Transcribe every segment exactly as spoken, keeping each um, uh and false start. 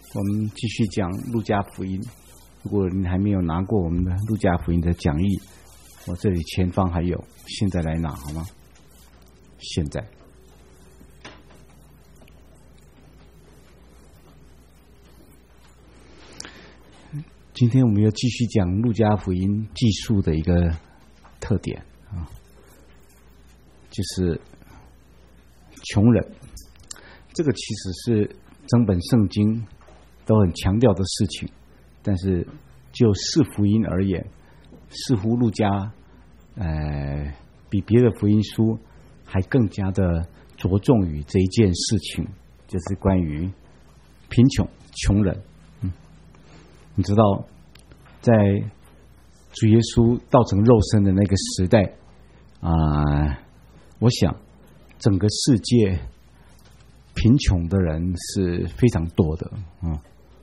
我们继续讲路加福音。如果你还没有拿过我们的路加福音的讲义，我这里前方还有，现在来拿好吗？现在。今天我们要继续讲路加福音记述的一个特点啊，就是穷人。这个其实是整本圣经都很强调的事情，但是就四福音而言，似乎路加呃比别的福音书还更加的着重于这一件事情，就是关于贫穷穷人。嗯，你知道，在主耶稣道成肉身的那个时代啊、呃，我想整个世界贫穷的人是非常多的啊。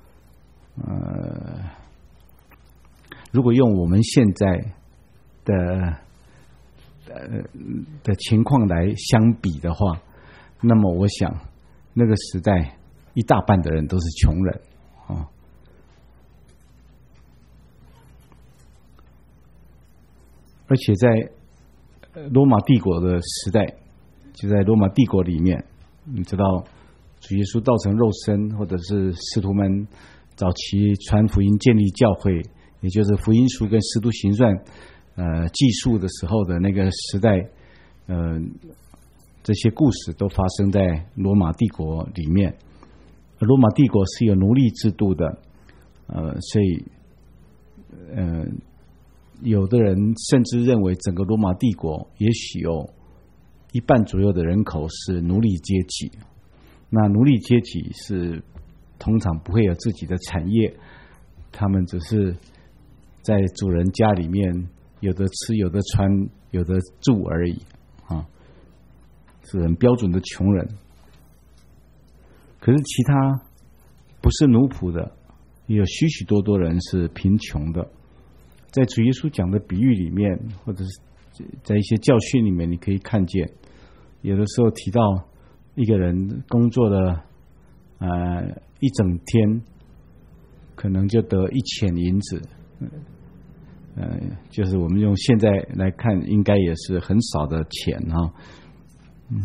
呃，如果用我们现在的呃的情况来相比的话，那么我想那个时代一大半的人都是穷人啊。而且在罗马帝国的时代，就在罗马帝国里面，你知道主耶稣道成肉身，或者是使徒们早期传福音建立教会，也就是福音书跟使徒行传呃记述的时候的那个时代，呃这些故事都发生在罗马帝国里面。罗马帝国是有奴隶制度的，呃所以呃有的人甚至认为整个罗马帝国也许有一半左右的人口是奴隶阶级。那奴隶阶级是通常不会有自己的产业，他们只是在主人家里面有的吃有的穿有的住而已啊，是很标准的穷人。可是其他不是奴仆的，也有许许多多人是贫穷的。在主耶稣讲的比喻里面，或者是在一些教训里面，你可以看见，有的时候提到一个人工作了呃一整天，可能就得一钱银子，呃，就是我们用现在来看，应该也是很少的钱哈，嗯。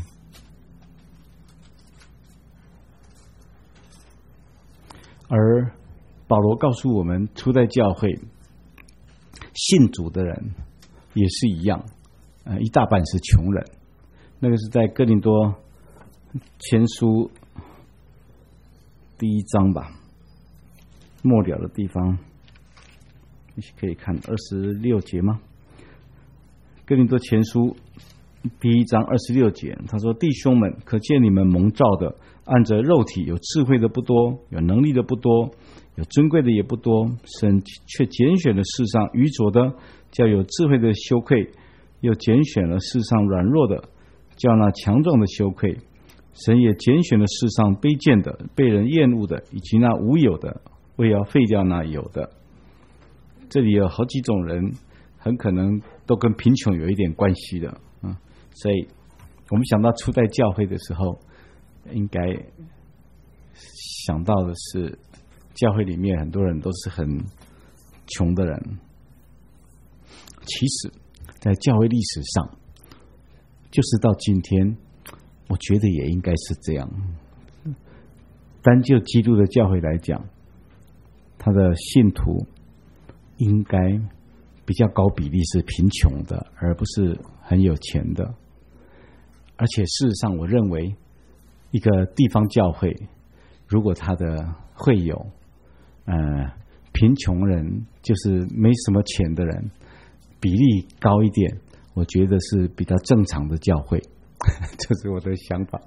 而保罗告诉我们，初代教会信主的人也是一样，呃，一大半是穷人。那个是在哥林多前书第一章吧，末了的地方，你可以看二十六节吗？哥林多前书第一章二十六节，他说：“弟兄们，可见你们蒙召的，按着肉体有智慧的不多，有能力的不多，有尊贵的也不多，神却拣选了世上愚拙的，叫有智慧的羞愧；又拣选了世上软弱的，叫那强壮的羞愧。神也拣选了世上卑贱的、被人厌恶的，以及那无有的，为要废掉那有的。”这里有好几种人，很可能都跟贫穷有一点关系的啊。所以我们想到初代教会的时候，应该想到的是，教会里面很多人都是很穷的人。其实在教会历史上，就是到今天，我觉得也应该是这样。单就基督的教会来讲，他的信徒应该比较高比例是贫穷的，而不是很有钱的。而且事实上，我认为一个地方教会，如果他的会友呃贫穷人，就是没什么钱的人比例高一点，我觉得是比较正常的教会。这是我的想法。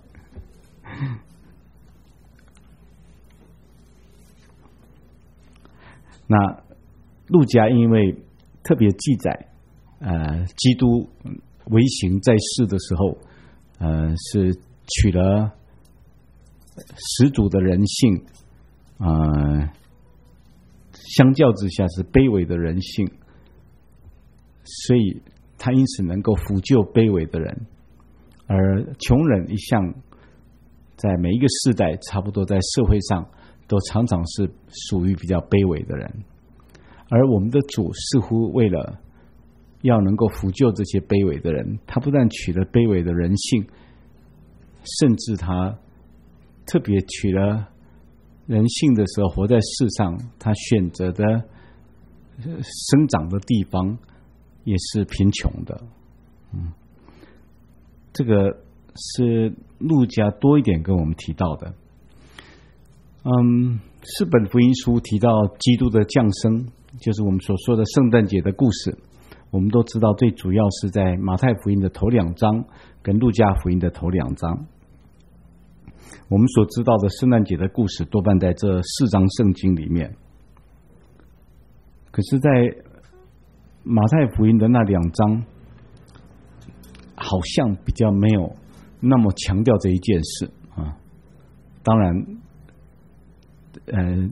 那路加因为特别记载呃基督为行在世的时候，呃是取了始祖的人性，呃相较之下是卑微的人性，所以他因此能够扶救卑微的人。而穷人一向在每一个世代差不多在社会上都常常是属于比较卑微的人，而我们的主似乎为了要能够扶救这些卑微的人，他不但取了卑微的人性，甚至他特别取了人性的时候，活在世上，他选择的生长的地方也是贫穷的。嗯，这个是路加多一点跟我们提到的。嗯，四本福音书提到基督的降生，就是我们所说的圣诞节的故事。我们都知道，最主要是在马太福音的头两章跟路加福音的头两章。我们所知道的圣诞节的故事多半在这四章圣经里面，可是在马太福音的那两章好像比较没有那么强调这一件事啊。当然呃，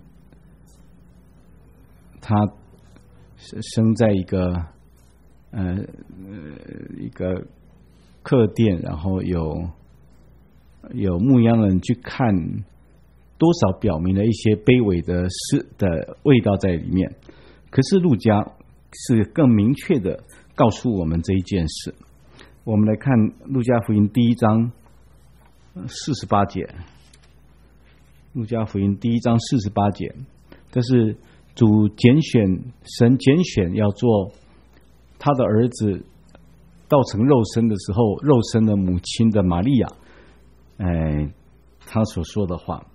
他生在一个呃一个客店，然后有有牧羊人去看，多少表明了一些卑微的事的味道在里面。可是路加是更明确的告诉我们这一件事。我们来看路加福音第一章四十八节，路加福音第一章四十八节，这是主拣选神拣选要做他的儿子道成肉身的时候，肉身的母亲的玛利亚，哎，他所说的话。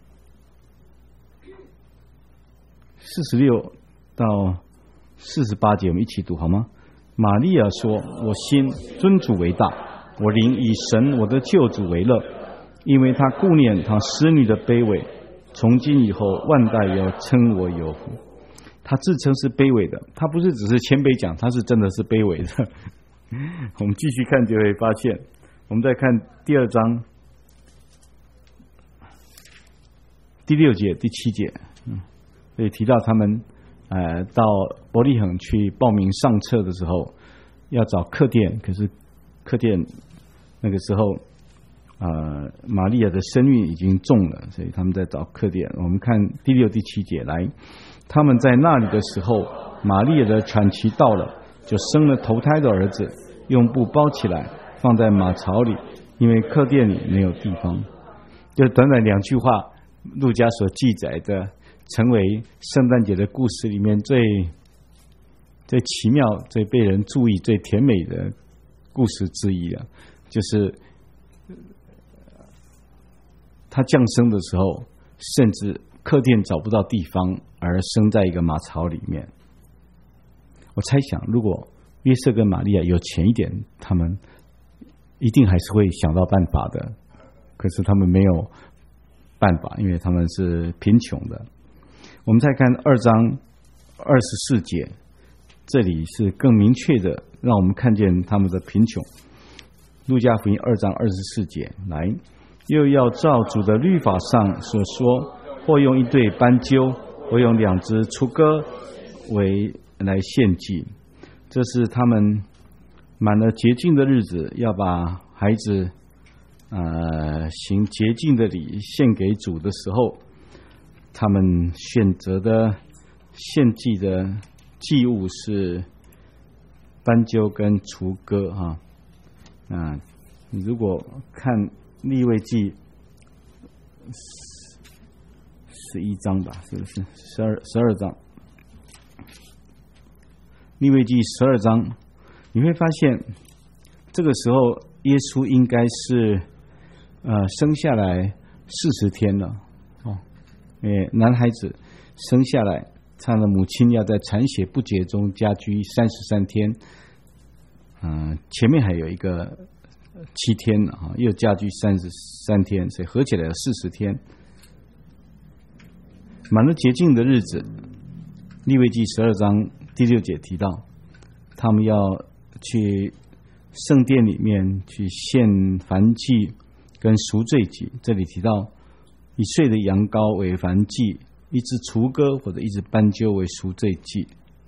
四十六到四十八节，我们一起读好吗？玛利亚说：“我心尊主为大，我灵以神我的救主为乐，因为他顾念他使女的卑微，从今以后万代要称我有福。”他自称是卑微的，他不是只是谦卑讲，他是真的是卑微的。我们继续看就会发现，我们再看第二章第六节、第七节，嗯，所以提到他们呃到伯利恒去报名上册的时候，要找客店，可是客店那个时候呃玛利亚的身孕已经重了，所以他们在找客店。我们看第六、第七节来。他们在那里的时候，玛利亚的产期到了，就生了头胎的儿子，用布包起来，放在马槽里，因为客店里没有地方。就短短两句话，路加所记载的，成为圣诞节的故事里面最最奇妙、最被人注意、最甜美的故事之一了。就是他降生的时候，甚至客店找不到地方，而生在一个马槽里面。我猜想，如果约瑟跟玛利亚有钱一点，他们一定还是会想到办法的。可是他们没有办法，因为他们是贫穷的。我们再看二章二十四节，这里是更明确的让我们看见他们的贫穷。路加福音二章二十四节，来，又要照主的律法上所说，或用一对斑鸠，或用两只雏鸽为来献祭。这是他们满了洁净的日子，要把孩子呃行洁净的礼献给主的时候，他们选择的献祭的祭物是斑鸠跟雏鸽啊。啊，你如果看利未记十一章吧，是不是？十二十二章，利未记十二章，你会发现，这个时候耶稣应该是呃生下来四十天了哦，因为男孩子生下来，他的母亲要在产血不洁中家居三十三天，嗯、呃，前面还有一个七天啊，又家居三十三天，所以合起来有四十天。满了洁净的日子，利未记十二章第六节提到，他们要去圣殿里面去献燔祭跟赎罪祭。这里提到一岁的羊羔为燔祭，一只雏鸽或者一只斑鸠为赎罪祭。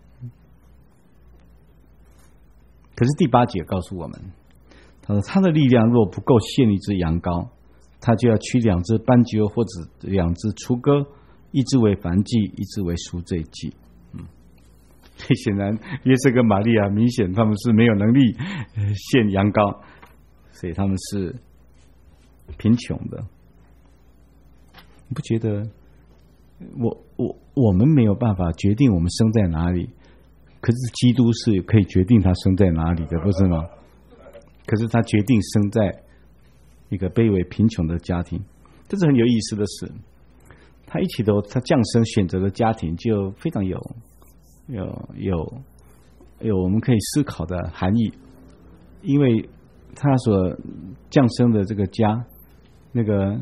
可是第八节告诉我们，他说他的力量若不够献一只羊羔，他就要取两只斑鸠或者两只雏鸽一只为燔祭，一只为赎罪祭。嗯，显然约瑟跟玛利亚明显他们是没有能力献羊羔，所以他们是贫穷的。你不觉得我我我们没有办法决定我们生在哪里，可是基督是可以决定他生在哪里的，不是吗？可是他决定生在一个卑微贫穷的家庭，这是很有意思的事。他一起头他降生选择的家庭就非常有有有有我们可以思考的含义，因为他所降生的这个家，那个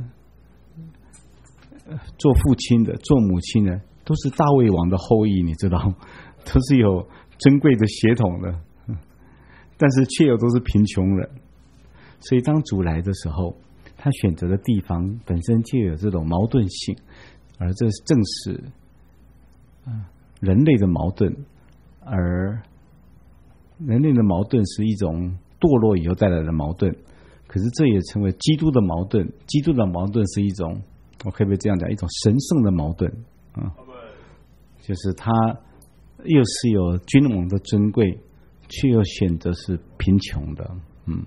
做父亲的做母亲的都是大卫王的后裔，你知道，都是有珍贵的血统的，但是却又都是贫穷人。所以当主来的时候，他选择的地方本身就有这种矛盾性，而这正是人类的矛盾，而人类的矛盾是一种堕落以后带来的矛盾，可是这也成为基督的矛盾。基督的矛盾是一种，我可不可以这样讲，一种神圣的矛盾啊，就是他又是有君王的尊贵，却又选择是贫穷的。嗯，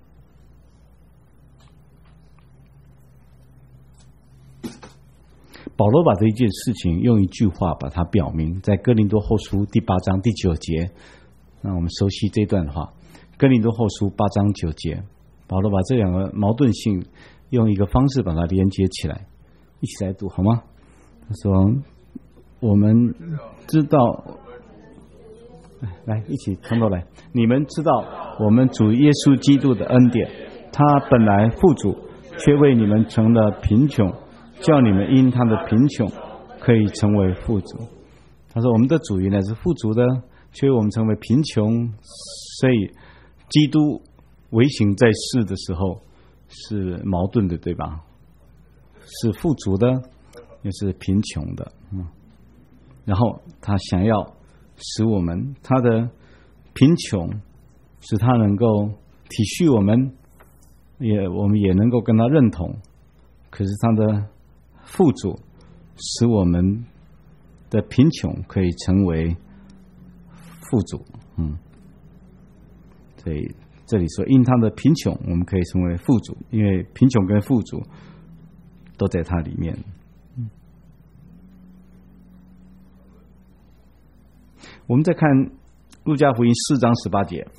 保罗把这一件事情用一句话把它表明，在哥林多后书第八章第九节，那我们熟悉这段话。哥林多后书八章九节，保罗把这两个矛盾性用一个方式把它连接起来，一起来读好吗？他说：“我们知道，来一起从头来。你们知道，我们主耶稣基督的恩典，他本来富足，却为你们成了贫穷，叫你们因他的贫穷可以成为富足。”他说：“我们的主原来是富足的，却为我们成为贫穷，所以基督为行在世的时候是矛盾的，对吧？是富足的，也是贫穷的。嗯，然后他想要使我们他的贫穷，使他能够体恤我们，也我们也能够跟他认同。可是他的富足，使我们的贫穷可以成为富足。嗯。所以这里说，因他的贫穷，我们可以成为富足，因为贫穷跟富足都在他里面。嗯，我们再看路加福音四章十八节，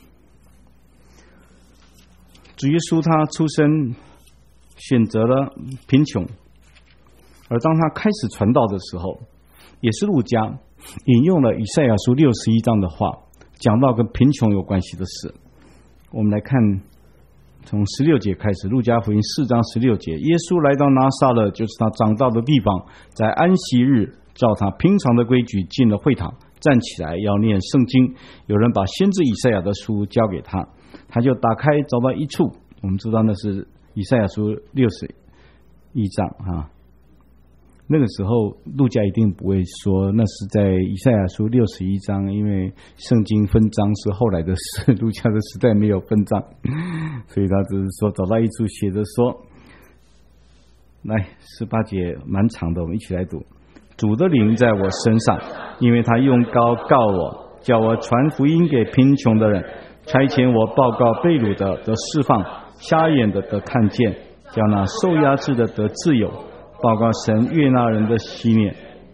主耶稣他出生选择了贫穷，而当他开始传道的时候，也是路加引用了以赛亚书六十一章的话，讲到跟贫穷有关系的事。我们来看从十六节开始，路加福音四章十六节，耶稣来到拿撒勒，就是他长大的地方，在安息日照他平常的规矩进了会堂，站起来要念圣经。有人把先知以赛亚的书交给他，他就打开找到一处，我们知道那是以赛亚书六十一章啊。那个时候路加一定不会说那是在以赛亚书六十一章，因为圣经分章是后来的事，路加的时代没有分章，所以他只是说找到一处写着说，来十八节蛮长的，我们一起来读。主的灵在我身上，因为他用膏告我，叫我传福音给贫穷的人，差遣我报告被掳的得释放，瞎眼的得看见，叫那受压制的得自由，报告神悦纳人的息念。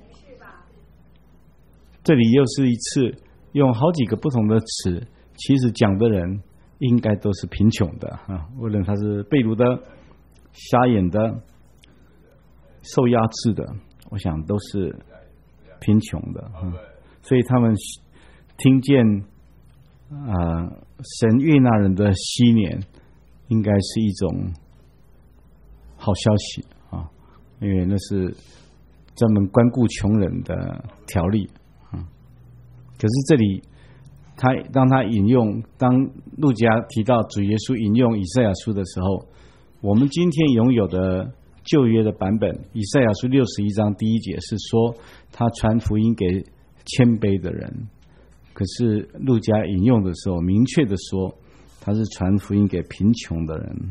这里又是一次用好几个不同的词，其实讲的人应该都是贫穷的啊，无论他是被掳的、瞎眼的、受压制的，我想都是贫穷的啊。所以他们听见啊、呃、神悦纳人的息念，应该是一种好消息。因为那是专门关顾穷人的条例，嗯，可是这里他当他引用，当路加提到主耶稣引用以赛亚书的时候，我们今天拥有的旧约的版本，以赛亚书六十一章第一节是说他传福音给谦卑的人，可是路加引用的时候，明确的说他是传福音给贫穷的人。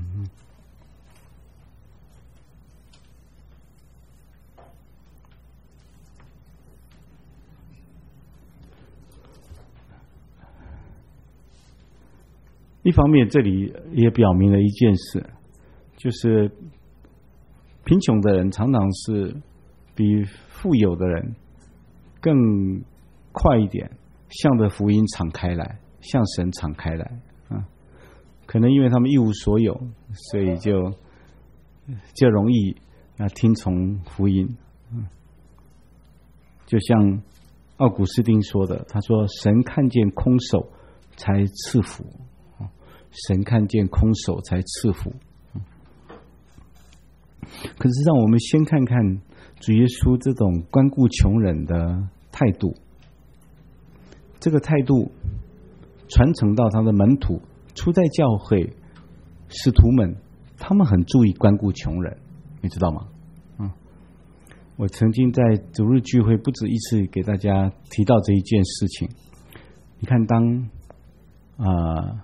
一方面这里也表明了一件事，就是贫穷的人常常是比富有的人更快一点向着福音敞开来，向神敞开来啊。可能因为他们一无所有，所以就就容易啊听从福音。嗯，就像奥古斯丁说的，他说：“神看见空手才赐福，神看见空手才赐福。”可是，让我们先看看主耶稣这种关顾穷人的态度。这个态度传承到他的门徒，初代教会使徒们，他们很注意关顾穷人，你知道吗？嗯，我曾经在主日聚会不止一次给大家提到这一件事情。你看，当啊、呃、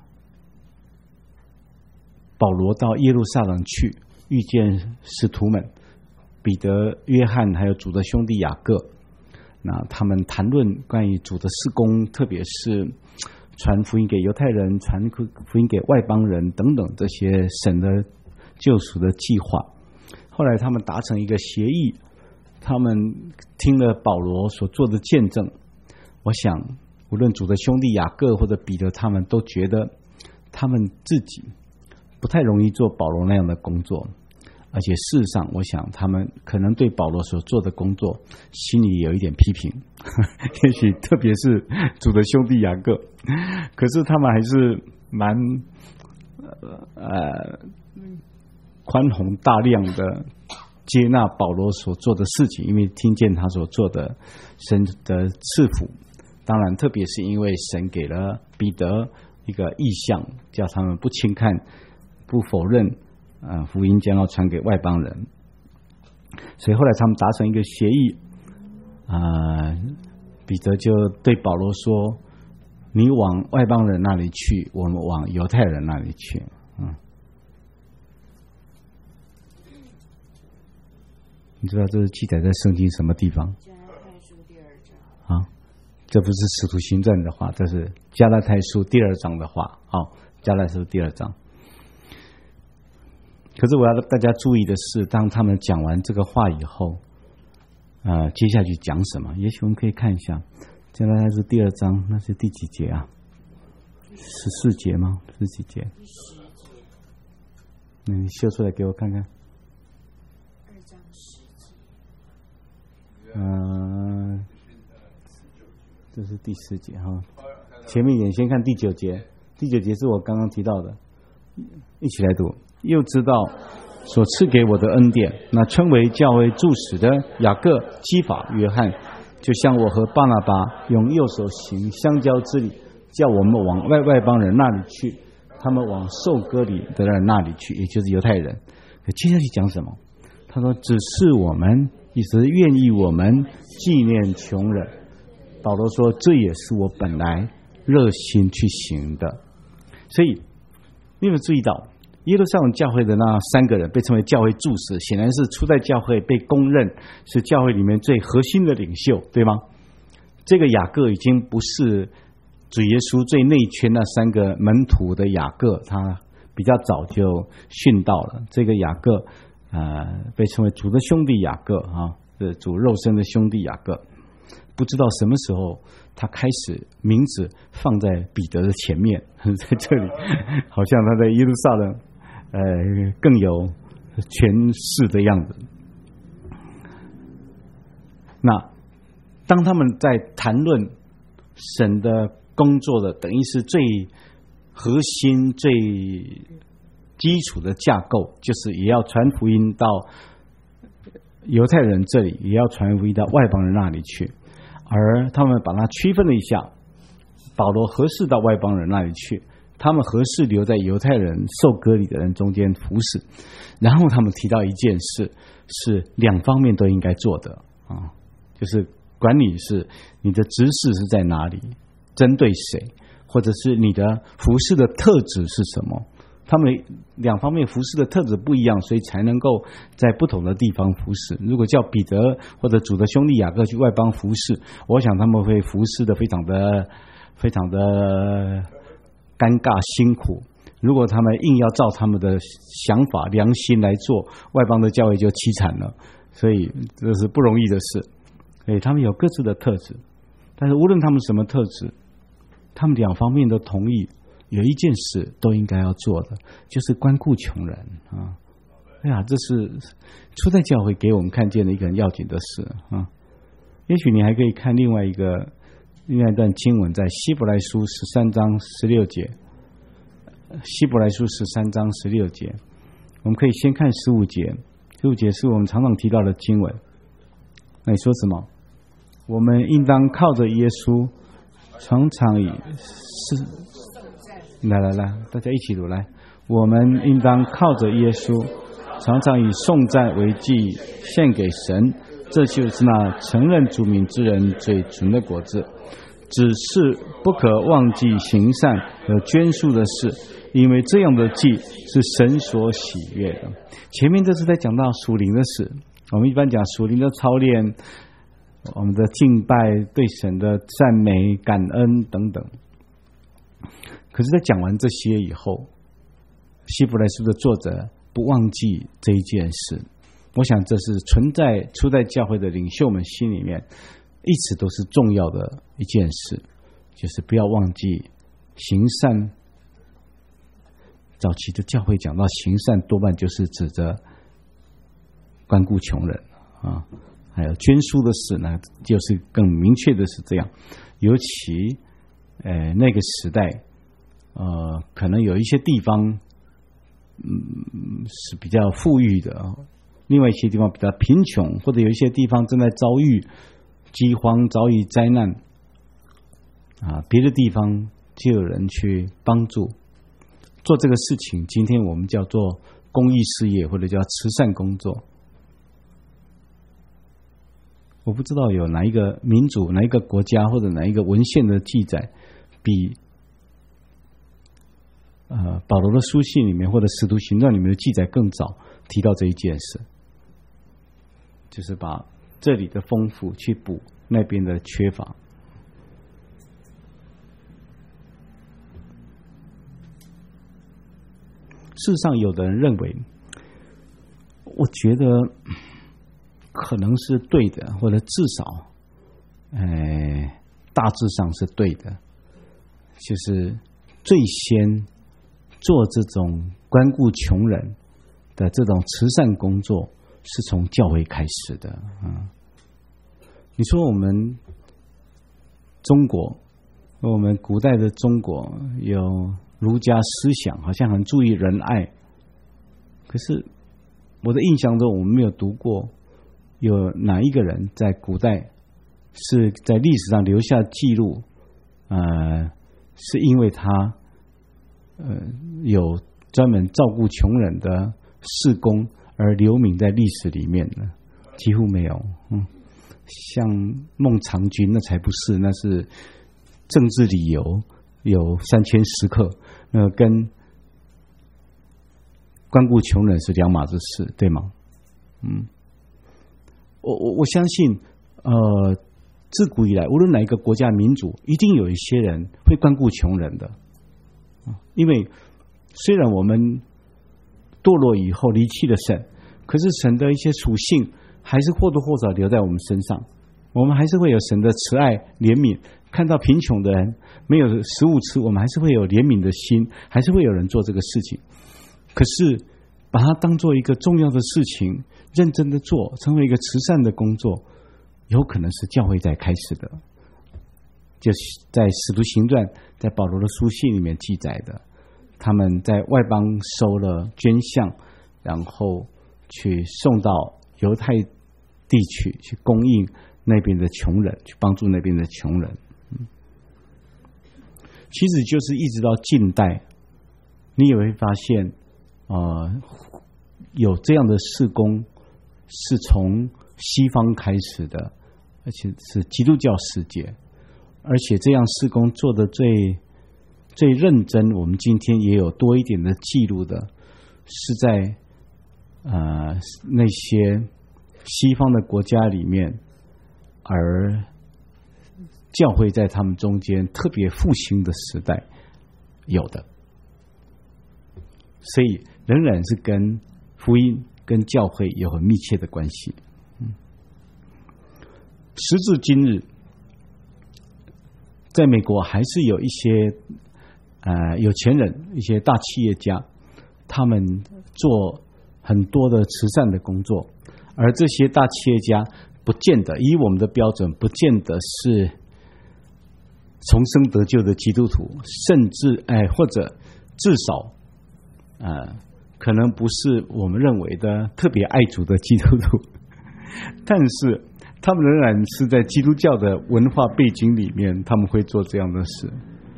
保罗到耶路撒冷去，遇见使徒们彼得、约翰，还有主的兄弟雅各，那他们谈论关于主的事工，特别是传福音给犹太人、传福音给外邦人等等这些神的救赎的计划。后来他们达成一个协议，他们听了保罗所做的见证，我想无论主的兄弟雅各或者彼得，他们都觉得他们自己不太容易做保罗那样的工作，而且事实上我想他们可能对保罗所做的工作心里有一点批评，也许特别是主的兄弟雅各，可是他们还是蛮呃宽宏大量的接纳保罗所做的事情，因为听见他所做的神的赐福。当然特别是因为神给了彼得一个意象，叫他们不轻看不否认呃福音将要传给外邦人，所以后来他们达成一个协议啊、呃，彼得就对保罗说：“你往外邦人那里去，我们往犹太人那里去。”嗯，你知道这是记载在圣经什么地方？ 加拉太书第二章。 啊，这不是使徒行传的话，这是加拉太书第二章的话。好，加拉太书第二章。可是我要大家注意的是，当他们讲完这个话以后，呃，接下去讲什么？也许我们可以看一下，加拉太书第二章，那是第几节啊？十四节吗？十几节？ 第十节。 那你秀出来给我看看。 二章十节。 嗯、呃，这是第十节哈。前面一点，先看第九节。第九节是我刚刚提到的，一起来读。又知道所赐给我的恩典，那称为教会柱石的雅各、基法、约翰，就像我和巴拿巴用右手行相交之礼，叫我们往外外邦人那里去，他们往受割礼的人那里去，也就是犹太人。可接下去讲什么？他说：“只是我们一直愿意我们纪念穷人。”保罗说：“这也是我本来热心去行的。”所以你有没有注意到？耶路撒冷教会的那三个人被称为教会柱石，显然是初代教会被公认是教会里面最核心的领袖，对吗？这个雅各已经不是主耶稣最内圈那三个门徒的雅各，他比较早就殉道了。这个雅各呃，被称为主的兄弟雅各啊，是主肉身的兄弟雅各。不知道什么时候他开始名字放在彼得的前面，在这里好像他在耶路撒冷呃，更有权势的样子。那当他们在谈论神的工作的，等于是最核心、最基础的架构，就是也要传福音到犹太人这里，也要传福音到外邦人那里去。而他们把它区分了一下，保罗合适到外邦人那里去，他们合适留在犹太人受割礼的人中间服侍。然后他们提到一件事，是两方面都应该做的啊，就是管你是你的职事是在哪里，针对谁，或者是你的服侍的特质是什么。他们两方面服侍的特质不一样，所以才能够在不同的地方服侍。如果叫彼得或者主的兄弟雅各去外邦服侍，我想他们会服侍的非常的非常的尴尬辛苦， 如果他们硬要照他们的想法、良心来做，外邦的教会就凄惨了。所以这是不容易的事。所以他们有各自的特质，但是无论他们什么特质，他们两方面都同意，有一件事都应该要做的，就是关顾穷人啊。哎呀，这是初代教会给我们看见的一个很要紧的事啊。也许你还可以看另外一个另外一段经文，在希伯来书十三章十六节。希伯来书十三章十六节，我们可以先看十五节。十五节是我们常常提到的经文。那你说什么？我们应当靠着耶稣，常常以是来来来，大家一起读来。我们应当靠着耶稣，常常以颂赞为祭献给神，这就是那承认主名之人最纯的果子。只是不可忘记行善和捐书的事，因为这样的祭是神所喜悦的。前面这是在讲到属灵的事，我们一般讲属灵的操练，我们的敬拜、对神的赞美、感恩等等。可是在讲完这些以后，希伯来书的作者不忘记这一件事。我想这是存在初代教会的领袖们心里面一直都是重要的一件事，就是不要忘记行善。早期的教会讲到行善，多半就是指着关顾穷人啊，还有捐书的事呢，就是更明确的是这样。尤其呃那个时代，呃，可能有一些地方，嗯，是比较富裕的，另外一些地方比较贫穷，或者有一些地方正在遭遇饥荒、遭遇灾难啊，别的地方就有人去帮助做这个事情。今天我们叫做公益事业，或者叫慈善工作。我不知道有哪一个民族、哪一个国家或者哪一个文献的记载，比呃保罗的书信里面或者使徒行传里面的记载更早提到这一件事，就是把这里的丰富去补那边的缺乏。事实上，有的人认为，我觉得可能是对的，或者至少，哎，大致上是对的，就是最先做这种关顾穷人的这种慈善工作，是从教会开始的啊。你说我们中国，我们古代的中国有儒家思想，好像很注意仁爱，可是我的印象中，我们没有读过有哪一个人在古代是在历史上留下记录，呃，是因为他呃有专门照顾穷人的事工而留名在历史里面的，几乎没有。嗯，像孟尝君那才不是，那是政治理由，有三千食客，那跟关顾穷人是两码子事，对吗？嗯，我我我相信，呃，自古以来，无论哪一个国家民族，一定有一些人会关顾穷人的，因为虽然我们堕落以后离弃了神，可是神的一些属性还是或多或少留在我们身上，我们还是会有神的慈爱怜悯，看到贫穷的人没有食物吃，我们还是会有怜悯的心，还是会有人做这个事情。可是把它当做一个重要的事情，认真的做，成为一个慈善的工作，有可能是教会在开始的，就是在使徒行传，在保罗的书信里面记载的，他们在外邦收了捐项，然后去送到犹太地区去供应那边的穷人，去帮助那边的穷人。嗯，其实就是一直到近代，你也会发现，呃，有这样的事工是从西方开始的，而且是基督教世界，而且这样事工做得最最认真，我们今天也有多一点的记录的，是在呃那些西方的国家里面，而教会在他们中间特别复兴的时代有的。 所以仍然是跟福音、跟教会有很密切的关系。嗯，时至今日，在美国还是有一些呃有钱人、一些大企业家，他们做很多的慈善的工作，而这些大企业家不见得以我们的标准，不见得是重生得救的基督徒，甚至哎或者至少呃可能不是我们认为的特别爱主的基督徒，但是他们仍然是在基督教的文化背景里面，他们会做这样的事。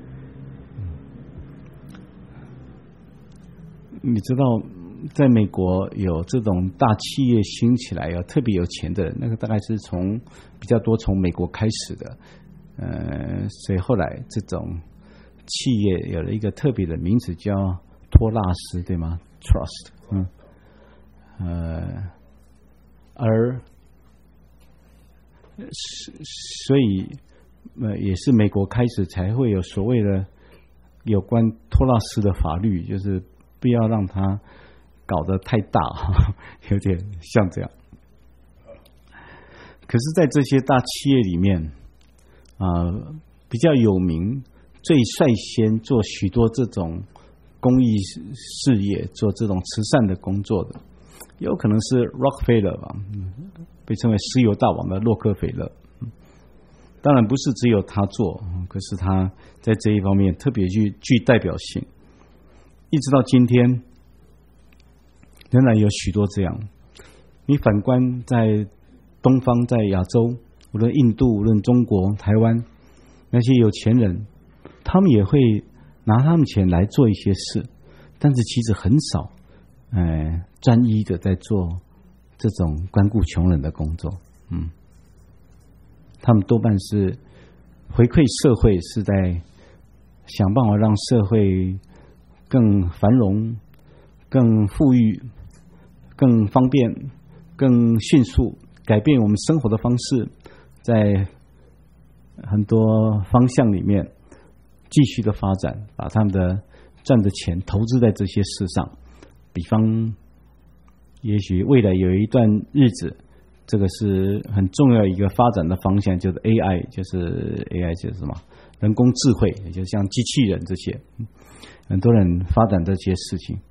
你知道在美国有这种大企业兴起来，有特别有钱的人，那个大概是从比较多从美国开始的，呃，所以后来这种企业有了一个特别的名字叫托拉斯，对吗 ？Trust， 嗯，呃，而所以呃也是美国开始才会有所谓的有关托拉斯的法律，就是不要让它搞得太大，有点像这样。可是在这些大企业里面啊、呃，比较有名、最率先做许多这种公益事业、做这种慈善的工作的，有可能是 Rockefeller 吧，被称为石油大王的洛克菲勒。当然不是只有他做，可是他在这一方面特别具具代表性。一直到今天，仍然有许多这样。你反观在东方，在亚洲，无论印度，无论中国、台湾，那些有钱人，他们也会拿他们钱来做一些事，但是其实很少，呃，专一的在做这种关顾穷人的工作。嗯，他们多半是回馈社会，是在想办法让社会更繁荣、更富裕、更方便、更迅速，改变我们生活的方式，在很多方向里面继续的发展，把他们的赚的钱投资在这些事上。比方，也许未来有一段日子，这个是很重要一个发展的方向，就是 A I， 就是 A I 就是什么？人工智慧，也就像机器人这些，很多人发展这些事情。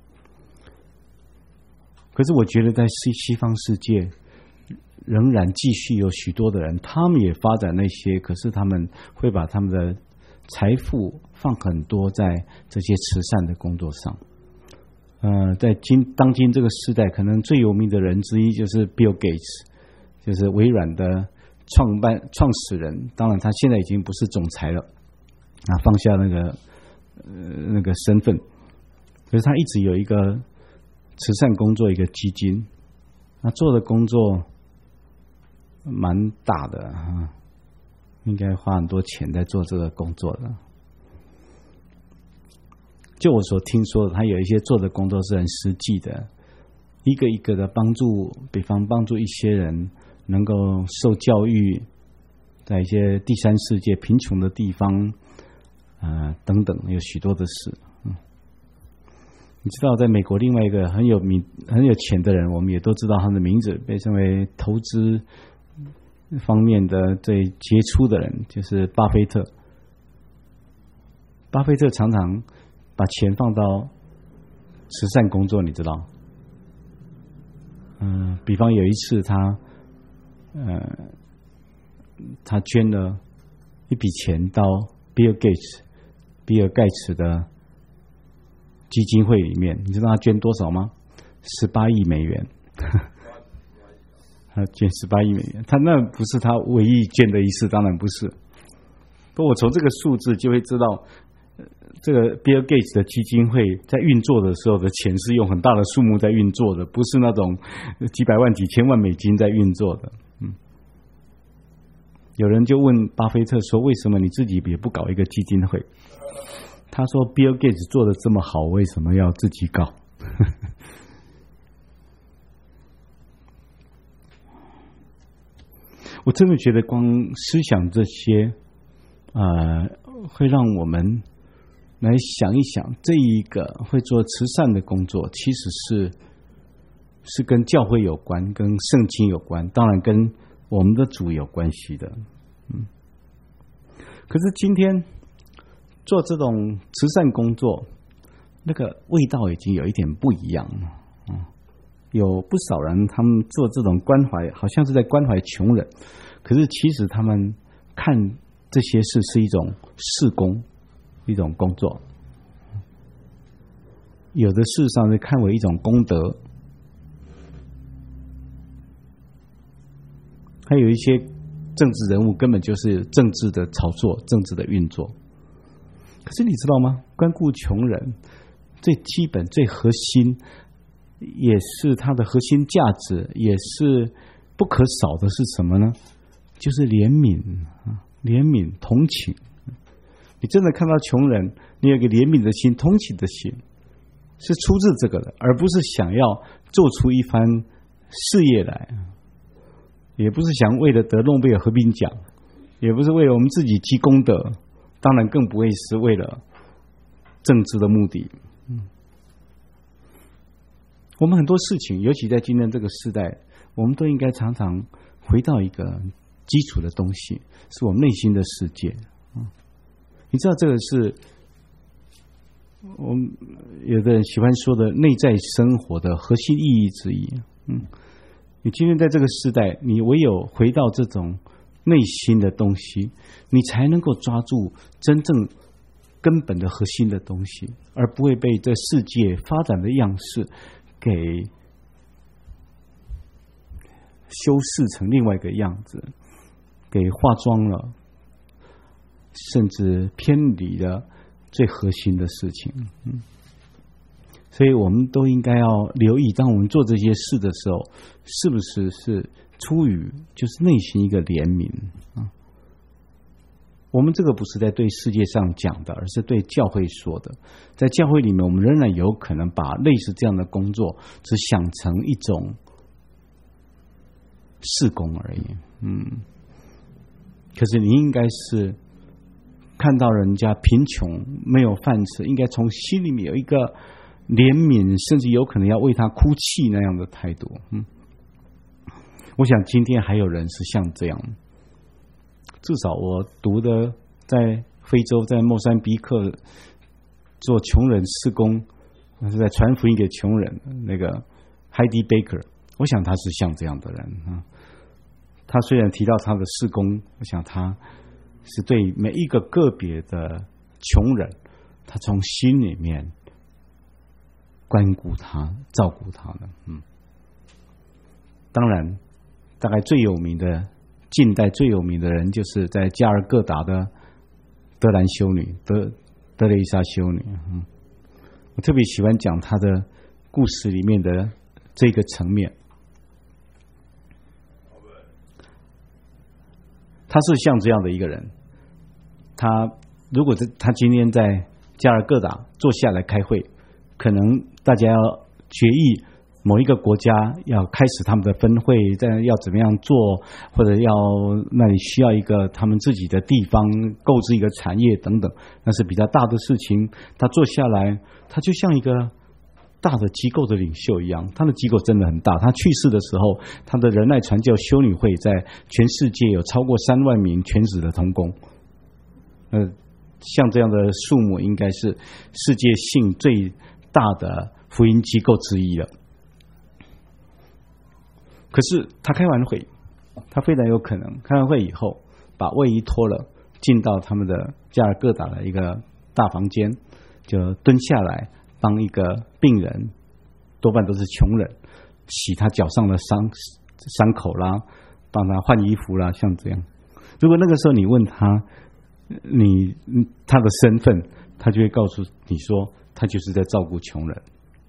可是我觉得在西西方世界，仍然继续有许多的人，他们也发展那些，可是他们会把他们的财富放很多在这些慈善的工作上。呃，在今当今这个时代，可能最有名的人之一就是 Bill Gates， 就是微软的创办创始人。当然，他现在已经不是总裁了，啊，放下那个呃那个身份，可是他一直有一个慈善工作一个基金，他做的工作蛮大的啊，应该花很多钱在做这个工作的。就我所听说的，他有一些做的工作是很实际的，一个一个的帮助，比方帮助一些人能够受教育，在一些第三世界贫穷的地方，呃等等，有许多的事。嗯，你知道，在美国另外一个很有名、很有钱的人，我们也都知道他的名字，被称为投资方面的最杰出的人，就是巴菲特。巴菲特常常把钱放到慈善工作，你知道？嗯、呃，比方有一次他，呃，他捐了一笔钱到比尔盖茨、比尔盖茨的基金会里面，你知道他捐多少吗？十八亿美元。他捐十八亿美元，他那不是他唯一捐的一次，当然不是。不过我从这个数字就会知道，这个 Bill Gates 的基金会在运作的时候的钱是用很大的数目在运作的，不是那种几百万、几千万美金在运作的。嗯，有人就问巴菲特说：“为什么你自己也不搞一个基金会？”他说 ：“Bill Gates 做的这么好，为什么要自己搞？”我真的觉得光思想这些，呃，会让我们来想一想，这一个会做慈善的工作，其实是是跟教会有关，跟圣经有关，当然跟我们的主有关系的。嗯，可是今天做这种慈善工作，那个味道已经有一点不一样了。嗯，有不少人他们做这种关怀，好像是在关怀穷人，可是其实他们看这些事是一种事工，一种工作，有的事实上是看为一种功德，还有一些政治人物根本就是政治的炒作，政治的运作。可是你知道吗？关顾穷人最基本最核心，也是它的核心价值，也是不可少的是什么呢？就是怜悯，怜悯同情。你真的看到穷人，你有一个怜悯的心，同情的心，是出自这个的，而不是想要做出一番事业来，也不是想为了得诺贝尔和平奖，也不是为了我们自己积功德，当然更不会是为了政治的目的。嗯，我们很多事情，尤其在今天这个时代，我们都应该常常回到一个基础的东西，是我们内心的世界。嗯，你知道这个是我们有的人喜欢说的内在生活的核心意义之一。嗯，你今天在这个时代，你唯有回到这种内心的东西，你才能够抓住真正根本的核心的东西，而不会被这世界发展的样式给修饰成另外一个样子，给化妆了，甚至偏离了最核心的事情。嗯，所以我们都应该要留意，当我们做这些事的时候，是不是是出于就是内心一个怜悯啊？我们这个不是在对世界上讲的，而是对教会说的。在教会里面，我们仍然有可能把类似这样的工作只想成一种事工而已。嗯，可是你应该是看到人家贫穷没有饭吃，应该从心里面有一个怜悯，甚至有可能要为他哭泣那样的态度。嗯，我想今天还有人是像这样。至少我读的在非洲，在莫桑比克做穷人事工，是在传福音给穷人，那个 Heidi Baker， 我想他是像这样的人啊。他虽然提到他的事工，我想他是对每一个个别的穷人，他从心里面关顾他、照顾他的。嗯，当然，大概最有名的。近代最有名的人就是在加尔各答的德兰修女，德德蕾莎修女。嗯，我特别喜欢讲她的故事里面的这个层面。她是像这样的一个人，她如果她今天在加尔各答坐下来开会，可能大家要决议某一个国家要开始他们的分会，再要怎么样做，或者要那里需要一个他们自己的地方购置一个产业等等，那是比较大的事情。他坐下来，他就像一个大的机构的领袖一样，他的机构真的很大。他去世的时候，他的仁爱传教修女会在全世界有超过三万名全职的同工。呃，像这样的数目，应该是世界性最大的福音机构之一了。可是他开完会，他非常有可能开完会以后，把卫衣脱了，进到他们的加尔各答的一个大房间，就蹲下来帮一个病人，多半都是穷人，洗他脚上的伤伤口啦，帮他换衣服啦，像这样。如果那个时候你问他，你他的身份，他就会告诉你说，他就是在照顾穷人。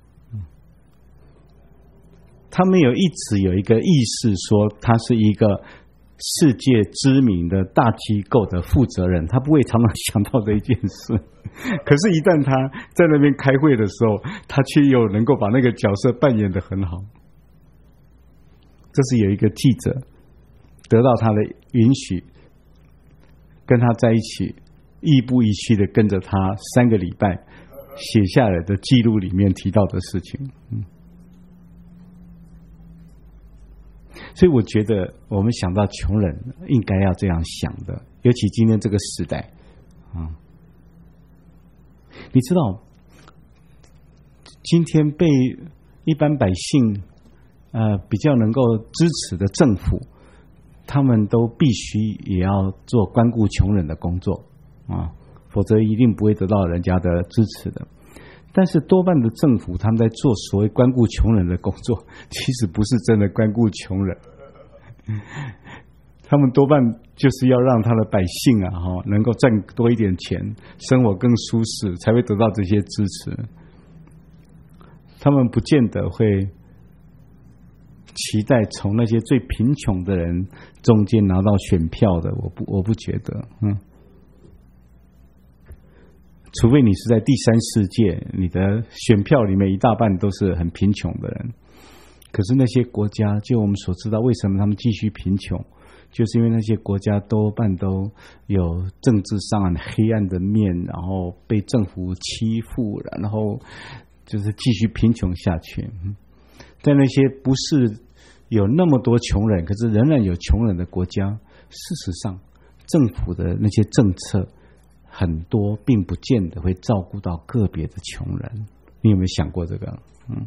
他没有一直有一个意识说他是一个世界知名的大机构的负责人，他不会常常想到这一件事。可是，一旦他在那边开会的时候，他却又能够把那个角色扮演得很好。这是有一个记者得到他的允许，跟他在一起亦步亦趋的跟着他三个礼拜写下来的记录里面提到的事情。嗯，所以我觉得我们想到穷人应该要这样想的，尤其今天这个时代。嗯，你知道今天被一般百姓呃比较能够支持的政府，他们都必须也要做关顾穷人的工作啊，否则一定不会得到人家的支持的。但是多半的政府他们在做所谓关顾穷人的工作，其实不是真的关顾穷人，他们多半就是要让他的百姓啊哈能够赚多一点钱，生活更舒适，才会得到这些支持。他们不见得会期待从那些最贫穷的人中间拿到选票的，我不我不觉得，嗯，除非你是在第三世界，你的选票里面一大半都是很贫穷的人。可是那些国家，就我们所知道，为什么他们继续贫穷，就是因为那些国家多半都有政治上很黑暗的面，然后被政府欺负，然后就是继续贫穷下去。在那些不是有那么多穷人，可是仍然有穷人的国家，事实上政府的那些政策很多并不见得会照顾到个别的穷人。你有没有想过这个？嗯，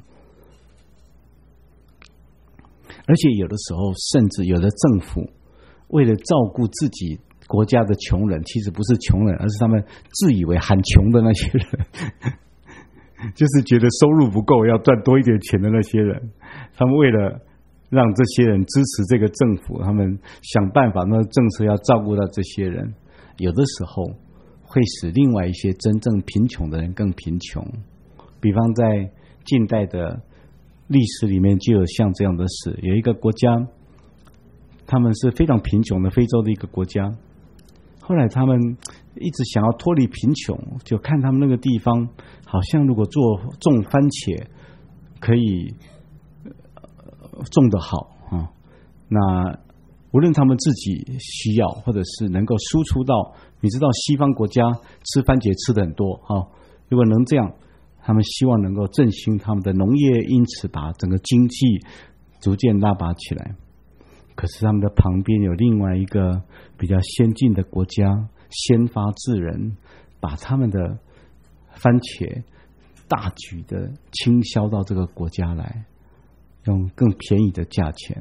而且有的时候，甚至有的政府为了照顾自己国家的穷人，其实不是穷人，而是他们自以为很穷的那些人。就是觉得收入不够，要赚多一点钱的那些人，他们为了让这些人支持这个政府，他们想办法，那政策要照顾到这些人，有的时候会使另外一些真正贫穷的人更贫穷。比方在近代的历史里面就有像这样的事，有一个国家，他们是非常贫穷的非洲的一个国家，后来他们一直想要脱离贫穷，就看他们那个地方好像如果做种番茄可以种得好啊，那无论他们自己需要或者是能够输出到，你知道西方国家吃番茄吃的很多啊，如果能这样，他们希望能够振兴他们的农业，因此把整个经济逐渐拉拔起来。可是他们的旁边有另外一个比较先进的国家，先发制人，把他们的番茄大举的倾销到这个国家来，用更便宜的价钱。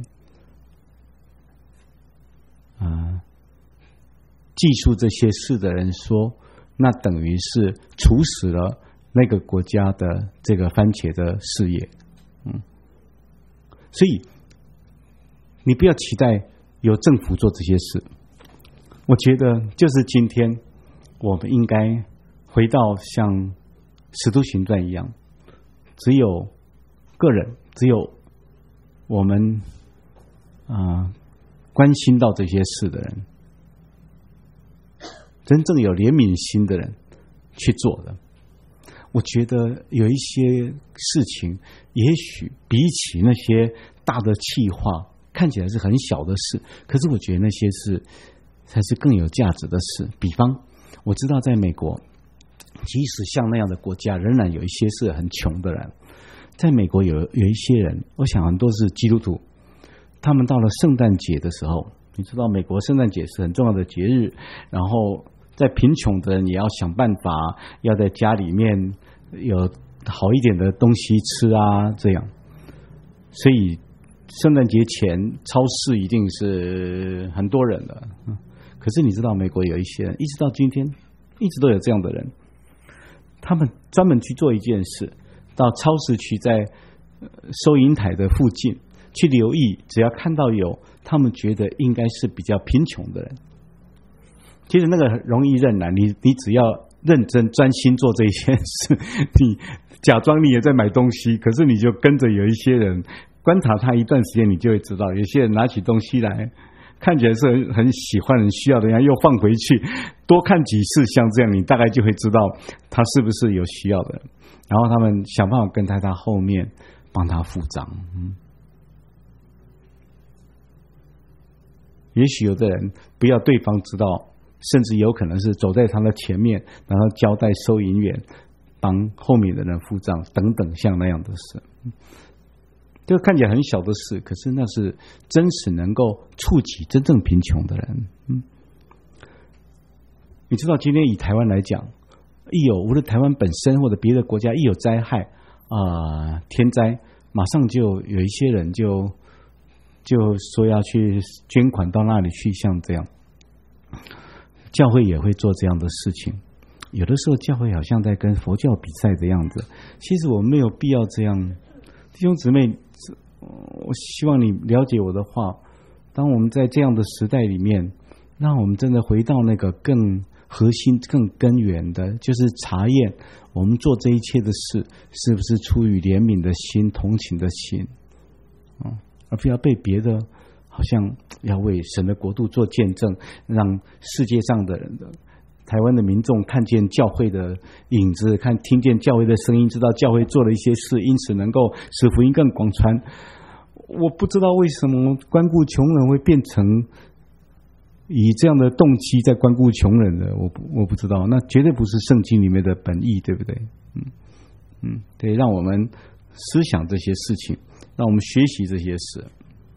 啊、呃，记述这些事的人说，那等于是处死了那个国家的这个番茄的事业。嗯，所以你不要期待由政府做这些事。我觉得就是今天我们应该回到像使徒行传一样，只有个人，只有我们啊、呃、关心到这些事的人，真正有怜悯心的人去做的。我觉得有一些事情也许比起那些大的企划看起来是很小的事，可是我觉得那些事才是更有价值的事。比方我知道在美国，即使像那样的国家，仍然有一些是很穷的人。在美国有有一些人，我想很多是基督徒，他们到了圣诞节的时候，你知道美国圣诞节是很重要的节日，然后在贫穷的人也要想办法要在家里面有好一点的东西吃啊，这样。所以圣诞节前超市一定是很多人的。可是你知道美国有一些人一直到今天一直都有这样的人，他们专门去做一件事，到超市去，在收银台的附近去留意，只要看到有他们觉得应该是比较贫穷的人，其实那个容易认难，你你只要认真专心做这一件事，你假装你也在买东西，可是你就跟着有一些人观察他一段时间，你就会知道，有些人拿起东西来看起来是很很喜欢很需要的，然后又放回去，多看几次像这样，你大概就会知道他是不是有需要的，然后他们想办法跟在他后面帮他付账。嗯，也许有的人不要对方知道甚至有可能是走在他的前面，然后交代收银员帮后面的人付账等等，像那样的事。这个看起来很小的事，可是那是真实能够触及真正贫穷的人。嗯，你知道今天以台湾来讲，一有无论台湾本身或者别的国家一有灾害啊、呃、天灾，马上就有一些人就就说要去捐款到那里去，像这样，教会也会做这样的事情。有的时候教会好像在跟佛教比赛的样子，其实我们没有必要这样。弟兄姊妹，我希望你了解我的话，当我们在这样的时代里面，让我们真的回到那个更核心更根源的，就是查验我们做这一切的事是不是出于怜悯的心同情的心、嗯、而不要被别的好像要为神的国度做见证，让世界上的人的台湾的民众看见教会的影子，看听见教会的声音，知道教会做了一些事，因此能够使福音更广传。我不知道为什么关顾穷人会变成以这样的动机在关顾穷人的，我不我不知道，那绝对不是圣经里面的本意，对不对？嗯嗯，对，让我们思想这些事情，让我们学习这些事。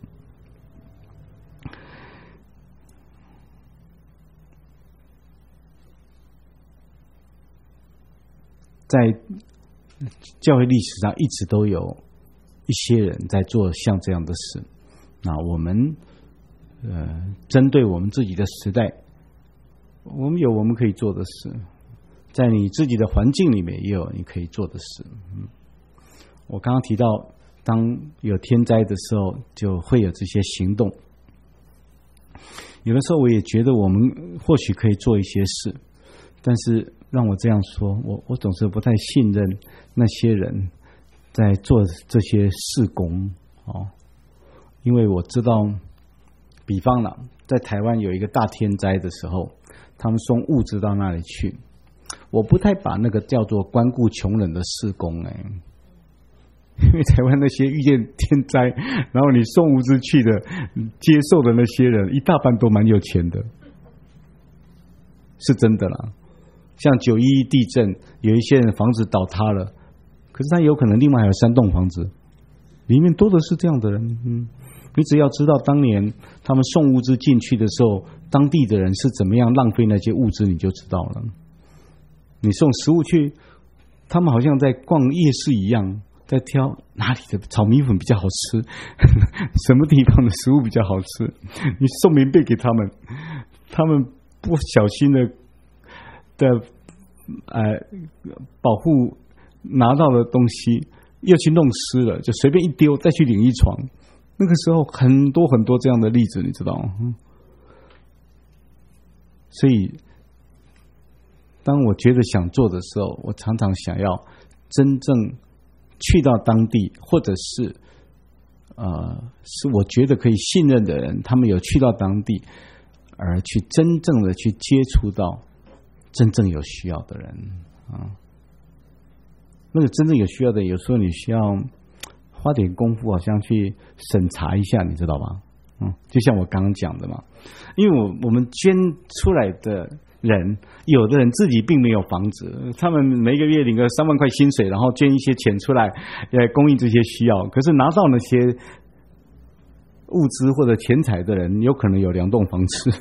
在教会历史上一直都有一些人在做像这样的事，那我们呃针对我们自己的时代，我们有我们可以做的事，在你自己的环境里面也有你可以做的事。嗯，我刚刚提到当有天灾的时候就会有这些行动，有的时候我也觉得我们或许可以做一些事，但是让我这样说，我我总是不太信任那些人在做这些事工哦，因为我知道，比方了，在台湾有一个大天灾的时候，他们送物资到那里去，我不太把那个叫做关顾穷人的事工哎，因为台湾那些遇见天灾，然后你送物资去的接受的那些人，一大半都蛮有钱的，是真的啦。像九一一地震，有一些人房子倒塌了，可是他有可能另外还有三栋房子，里面多的是这样的人。嗯，你只要知道当年他们送物资进去的时候，当地的人是怎么样浪费那些物资，你就知道了。你送食物去，他们好像在逛夜市一样，在挑哪里的炒米粉比较好吃，什么地方的食物比较好吃。你送棉被给他们，他们不小心的的呃保护拿到的东西又去弄湿了，就随便一丢，再去领一床。那个时候很多很多这样的例子，你知道吗？所以当我觉得想做的时候，我常常想要真正去到当地，或者是呃是我觉得可以信任的人，他们有去到当地，而去真正的去接触到真正有需要的人啊，那个真正有需要的，有时候你需要花点功夫，好像去审查一下，你知道吗？嗯，就像我刚刚讲的嘛，因为我我们捐出来的人，有的人自己并没有房子，他们每个月领个三万块薪水，然后捐一些钱出来，来供应这些需要。可是拿到那些物资或者钱财的人，有可能有两栋房子。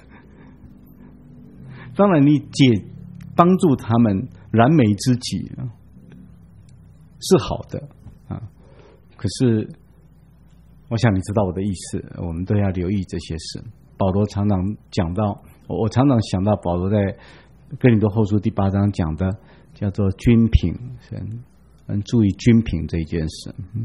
当然，你解帮助他们燃眉之急是好的啊，可是我想你知道我的意思，我们都要留意这些事。保罗常常讲到，我常常想到保罗在哥林多后书第八章讲的，叫做均品，嗯，注意均品这一件事。嗯，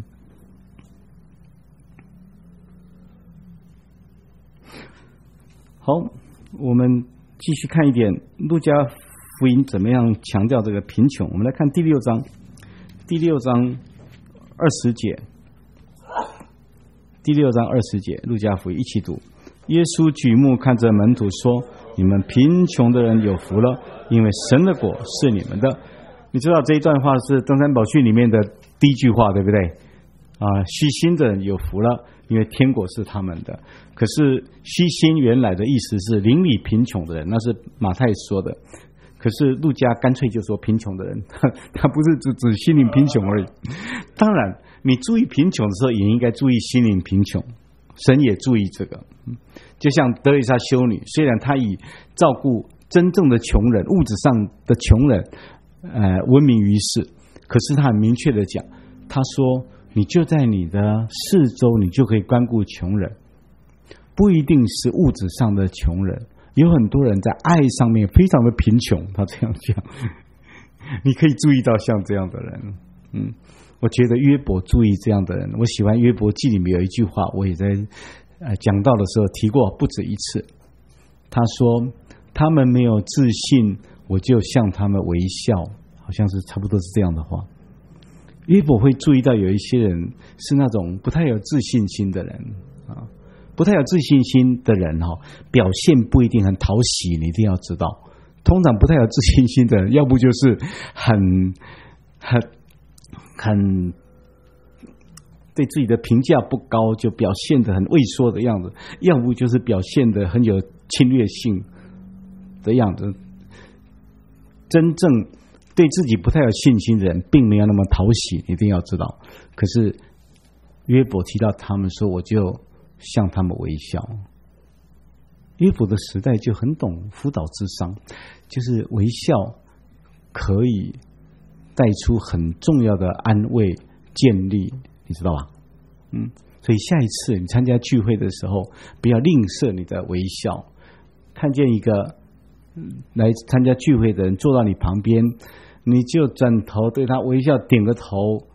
好，我们继续看一点路加福音怎么样强调这个贫穷。我们来看第六章，第六章二十节，第六章二十节，路加福音一起读。耶稣举目看着门徒说：“你们贫穷的人有福了，因为神的国是你们的。”你知道这一段话是登山宝训里面的第一句话，对不对？ 啊，虚心的人有福了，因为天国是他们的。可是虚心原来的意思是邻里贫穷的人，那是马太说的。可是路加干脆就说贫穷的人，他不是只指心灵贫穷而已。当然，你注意贫穷的时候，也应该注意心灵贫穷。神也注意这个。就像德蕾莎修女，虽然她以照顾真正的穷人、物质上的穷人，呃，闻名于世，可是她很明确的讲，她说：“你就在你的四周，你就可以关顾穷人，不一定是物质上的穷人。有很多人在爱上面非常的贫穷。”他这样讲，你可以注意到像这样的人。嗯，我觉得约伯注意这样的人。我喜欢约伯记里面有一句话，我也在呃讲到的时候提过不止一次。他说：“他们没有自信，我就向他们微笑。”好像是差不多是这样的话。约伯会注意到有一些人是那种不太有自信心的人啊，不太有自信心的人哈、哦，表现不一定很讨喜，你一定要知道。通常不太有自信心的人，要不就是很很很对自己的评价不高，就表现得很畏缩的样子；要不就是表现得很有侵略性的样子。真正对自己不太有信心的人，并没有那么讨喜，一定要知道。可是约伯提到他们说，我就向他们微笑。约伯的时代就很懂辅导智商，就是微笑可以带出很重要的安慰建立，你知道吧？嗯，所以下一次你参加聚会的时候，不要吝啬你的微笑。看见一个来参加聚会的人坐到你旁边，你就转头对他微笑，点个头。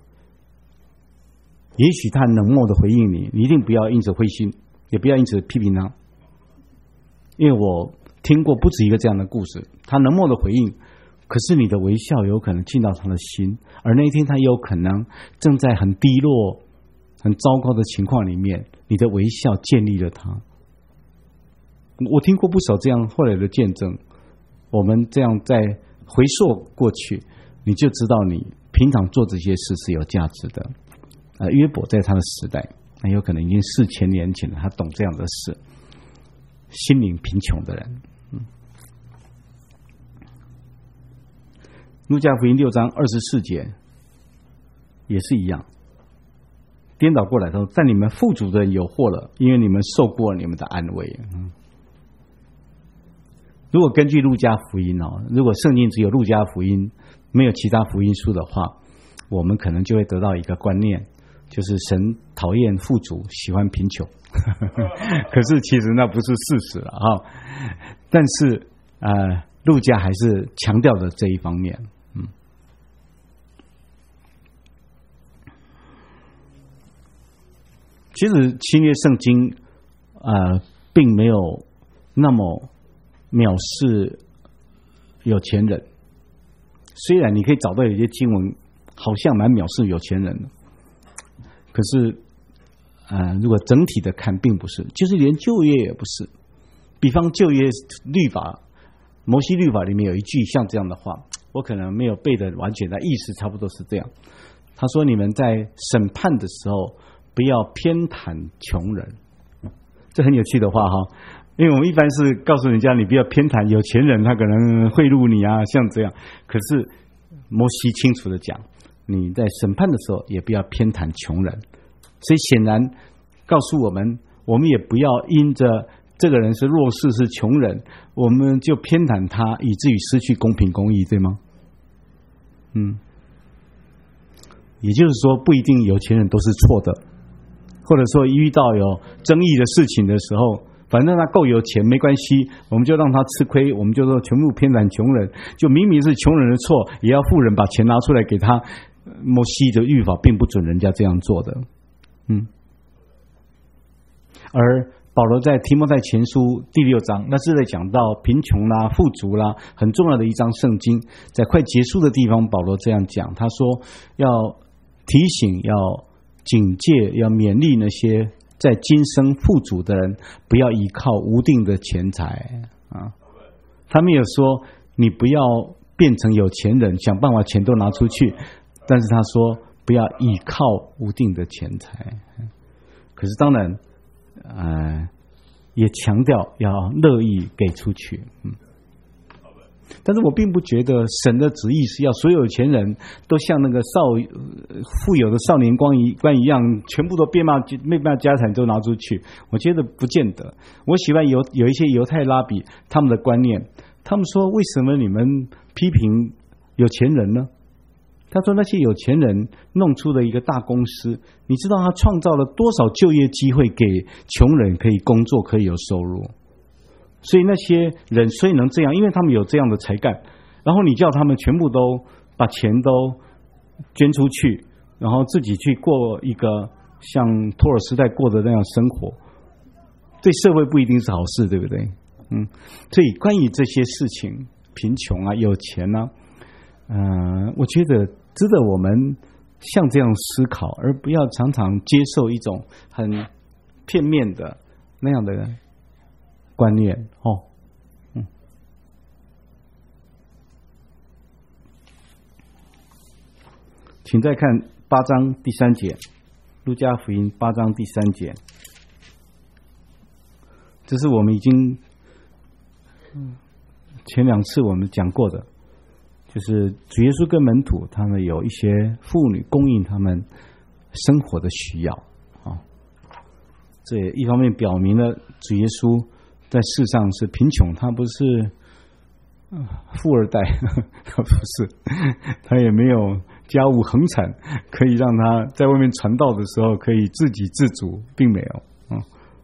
也许他冷漠的回应你，你一定不要因此灰心，也不要因此批评他。因为我听过不止一个这样的故事，他冷漠的回应，可是你的微笑有可能进到他的心，而那一天他有可能正在很低落、很糟糕的情况里面，你的微笑建立了他。我听过不少这样后来的见证，我们这样再回溯过去，你就知道你平常做这些事是有价值的。呃，约伯在他的时代，那有可能已经四千年前了，他懂这样的事。心灵贫穷的人，嗯，路加福音六章二十四节也是一样，颠倒过来说，但你们富足的人有祸了，因为你们受过你们的安慰。嗯，如果根据路加福音哦，如果圣经只有路加福音，没有其他福音书的话，我们可能就会得到一个观念，就是神讨厌富足，喜欢贫穷。可是其实那不是事实了哈。但是呃，路加还是强调的这一方面。嗯，其实新约圣经呃并没有那么藐视有钱人，虽然你可以找到有些经文好像蛮藐视有钱人的，可是呃，如果整体的看，并不是，就是连旧约也不是。比方旧约律法，摩西律法里面有一句像这样的话，我可能没有背的完全，的意思差不多是这样。他说：“你们在审判的时候，不要偏袒穷人。”这很有趣的话哈，因为我们一般是告诉人家，你不要偏袒有钱人，他可能贿赂你啊，像这样。可是摩西清楚的讲，你在审判的时候，也不要偏袒穷人。所以显然告诉我们，我们也不要因着这个人是弱势是穷人，我们就偏袒他，以至于失去公平公义，对吗？嗯，也就是说，不一定有钱人都是错的，或者说遇到有争议的事情的时候，反正他够有钱没关系，我们就让他吃亏，我们就说全部偏袒穷人，就明明是穷人的错，也要富人把钱拿出来给他。摩西的律法并不准人家这样做的。嗯，而保罗在提摩太前书第六章，那是在讲到贫穷啦、富足啦，很重要的一章圣经。在快结束的地方，保罗这样讲，他说要提醒、要警戒、要勉励那些在今生富足的人，不要依靠无定的钱财啊。他没有说你不要变成有钱人，想办法钱都拿出去，但是他说不要倚靠无定的钱财。可是当然，呃，也强调要乐意给出去。嗯，但是我并不觉得神的旨意是要所有有钱人都像那个少富有的少年官一官一样，全部都变卖变卖家产都拿出去。我觉得不见得。我喜欢有有一些犹太拉比他们的观念，他们说为什么你们批评有钱人呢？他说那些有钱人弄出了一个大公司，你知道他创造了多少就业机会给穷人可以工作可以有收入，所以那些人所以能这样，因为他们有这样的才干，然后你叫他们全部都把钱都捐出去，然后自己去过一个像托尔斯泰过的那样生活，对社会不一定是好事，对不对？嗯，所以关于这些事情，贫穷啊有钱啊，嗯、呃，我觉得值得我们像这样思考，而不要常常接受一种很片面的那样的观念哦。嗯，请再看八章第三节，路加福音八章第三节，这是我们已经前两次我们讲过的。就是主耶稣跟门徒他们有一些妇女供应他们生活的需要啊，这也一方面表明了主耶稣在世上是贫穷，他不是富二代，他不是，他也没有家务横产，可以让他在外面传道的时候可以自给自足，并没有啊。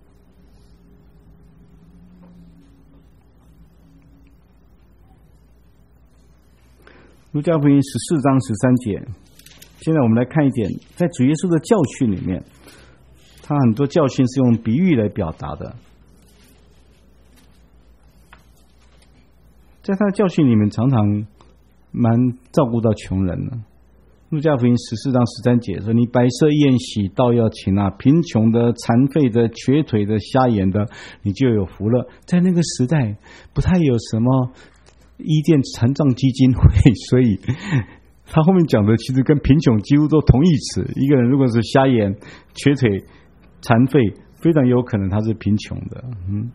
路加福音十四章十三节，现在我们来看一点，在主耶稣的教训里面，他很多教训是用比喻来表达的。在他的教训里面，常常蛮照顾到穷人的。路加福音十四章十三节说：“你摆设宴席，倒要请那贫穷的、残废的、瘸腿的、瞎眼的，你就有福了。”在那个时代，不太有什么伊甸残障基金会，所以他后面讲的其实跟贫穷几乎都同义词。一个人如果是瞎眼、瘸腿、残废，非常有可能他是贫穷的。嗯，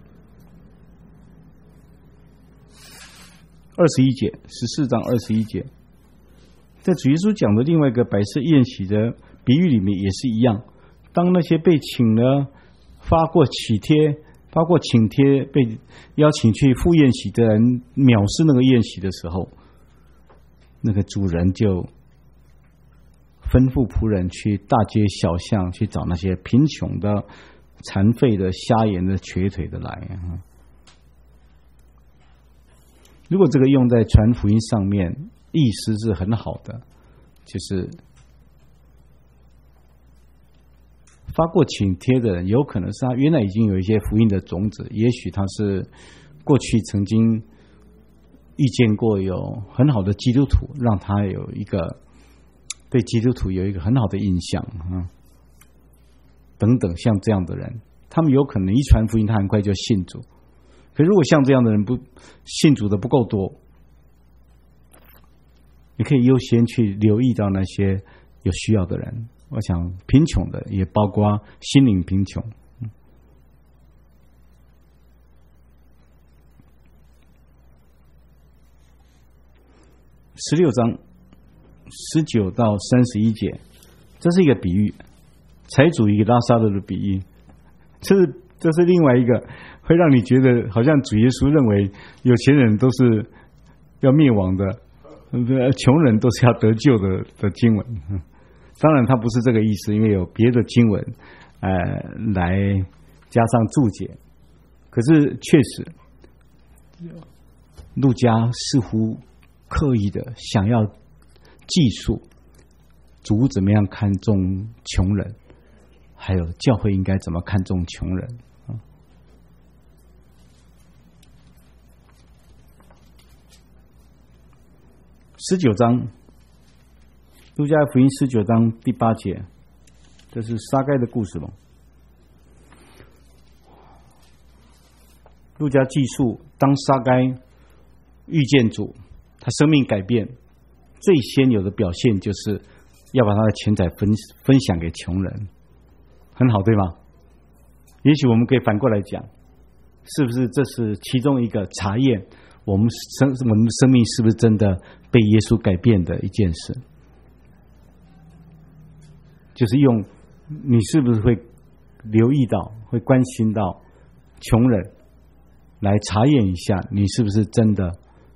二十一节，十四章二十一节，在主耶稣讲的另外一个摆设宴席的比喻里面也是一样。当那些被请了发过喜帖、发过请帖、被邀请去赴宴席的人藐视那个宴席的时候，那个主人就吩咐仆人去大街小巷去找那些贫穷的、残废的、瞎眼的、瘸腿的来。如果这个用在传福音上面，意思是很好的，就是发过请帖的人，有可能是他原来已经有一些福音的种子，也许他是过去曾经遇见过有很好的基督徒，让他有一个对基督徒有一个很好的印象啊，等等，像这样的人，他们有可能一传福音，他很快就信主。可如果像这样的人不信主的不够多，你可以优先去留意到那些有需要的人。我想贫穷的也包括心灵贫穷。十六章十九到三十一节，这是一个比喻，财主与拉撒路的比喻。这是这是另外一个会让你觉得好像主耶稣认为有钱人都是要灭亡的，穷人都是要得救的的经文。当然他不是这个意思，因为有别的经文呃来加上注解。可是确实路加似乎刻意的想要记述主怎么样看重穷人，还有教会应该怎么看重穷人。十九章，路加福音十九章第八节，这是撒该的故事吗？路加记述，当撒该遇见主，他生命改变，最先有的表现就是要把他的钱财分分享给穷人，很好，对吗？也许我们可以反过来讲，是不是这是其中一个查验我们生我们的生命是不是真的被耶稣改变的一件事？就是用你是不是会留意到、会关心到穷人，来查验一下你是不是真的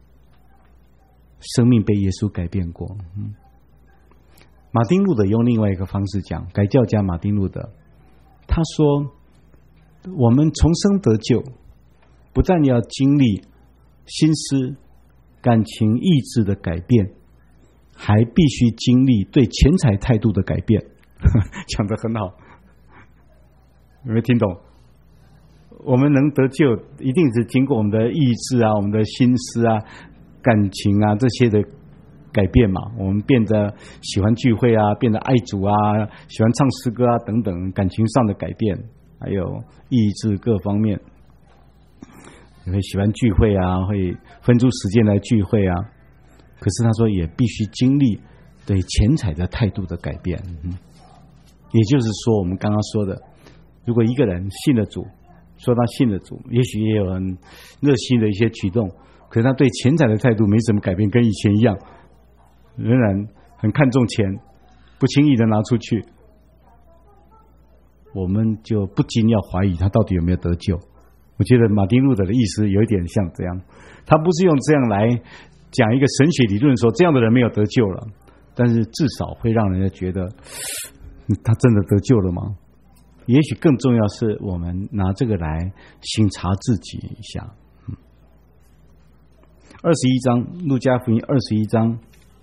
生命被耶稣改变过。嗯，马丁路德用另外一个方式讲，改教家马丁路德他说，我们重生得救，不但要经历心思、感情、意志的改变，还必须经历对钱财态度的改变。讲得很好，有没有听懂？我们能得救，一定是经过我们的意志啊、我们的心思啊、感情啊这些的改变嘛。我们变得喜欢聚会啊，变得爱主啊，喜欢唱诗歌啊等等，感情上的改变，还有意志各方面，也会喜欢聚会啊，会分出时间来聚会啊。可是他说，也必须经历对钱财的态度的改变。嗯，也就是说，我们刚刚说的，如果一个人信了主，说他信了主，也许也有很热心的一些举动，可是他对钱财的态度没什么改变，跟以前一样，仍然很看重钱，不轻易的拿出去，我们就不禁要怀疑他到底有没有得救。我觉得马丁路德的意思有一点像这样，他不是用这样来讲一个神学理论说这样的人没有得救了，但是至少会让人家觉得他真的得救了吗？也许更重要是我们拿这个来省察自己一下。嗯，二十一章，路加福音二十一章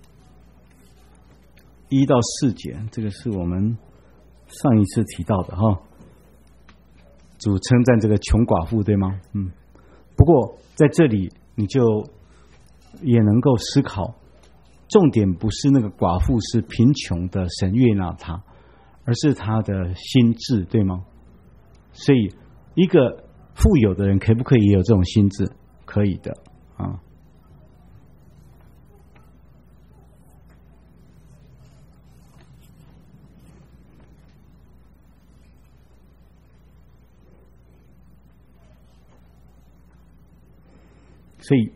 一到四节，这个是我们上一次提到的哈。主称赞这个穷寡妇，对吗？嗯。不过在这里你就也能够思考，重点不是那个寡妇是贫穷的，神悦纳她，而是他的心智，对吗？所以一个富有的人可不可以也有这种心智？可以的啊。所以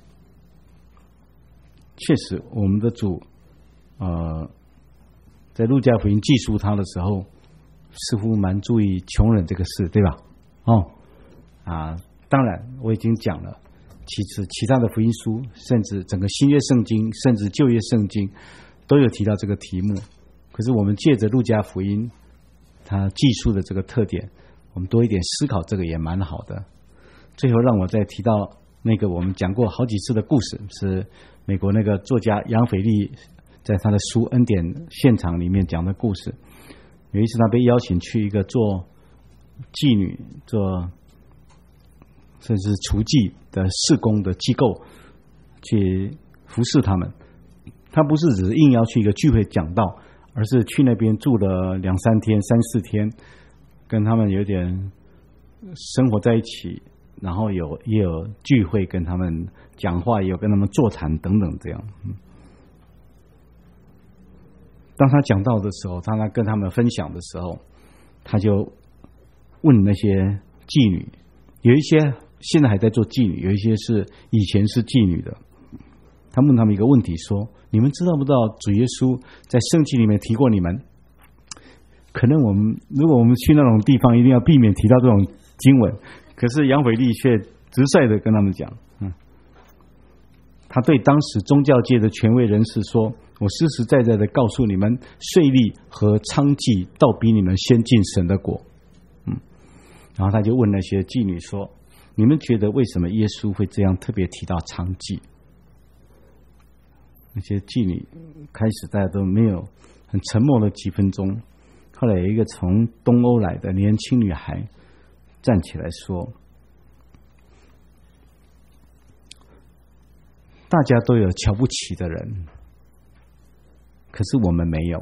确实我们的主呃在路加福音记述他的时候，似乎蛮注意穷人这个事，对吧？哦，啊，当然我已经讲了，其实其他的福音书，甚至整个新约圣经，甚至旧约圣经，都有提到这个题目。可是我们借着路加福音，他记述的这个特点，我们多一点思考，这个也蛮好的。最后让我再提到那个我们讲过好几次的故事，是美国那个作家杨斐利在他的书《恩典》现场里面讲的故事。有一次他被邀请去一个做妓女、做甚至厨妓的事工的机构去服侍他们。他不是只是应邀去一个聚会讲道，而是去那边住了两三天、三四天，跟他们有点生活在一起，然后有也有聚会跟他们讲话，也有跟他们座谈等等这样。嗯，当他讲到的时候，当他跟他们分享的时候，他就问那些妓女，有一些现在还在做妓女，有一些是以前是妓女的。他问他们一个问题说，你们知道不知道主耶稣在圣经里面提过你们？可能我们如果我们去那种地方，一定要避免提到这种经文，可是杨斐利却直率的跟他们讲，嗯，他对当时宗教界的权威人士说，我实实在在的告诉你们，税吏和娼妓倒比你们先进神的国。嗯，然后他就问那些妓女说，你们觉得为什么耶稣会这样特别提到娼妓？那些妓女开始大家都没有，很沉默了几分钟。后来有一个从东欧来的年轻女孩站起来说，大家都有瞧不起的人，可是我们没有，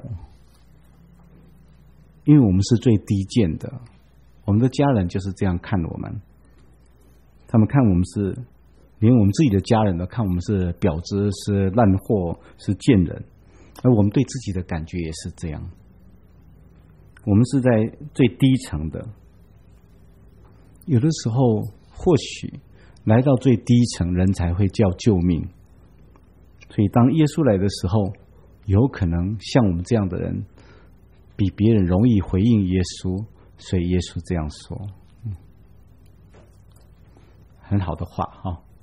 因为我们是最低贱的。我们的家人就是这样看我们，他们看我们是，连我们自己的家人都看我们是婊子，是烂货，是贱人。 而我们对自己的感觉也是这样，我们是在最低层的，有的时候或许来到最低层，人才会叫救命。所以当耶稣来的时候，有可能像我们这样的人比别人容易回应耶稣，所以耶稣这样说，嗯，很好的话哈。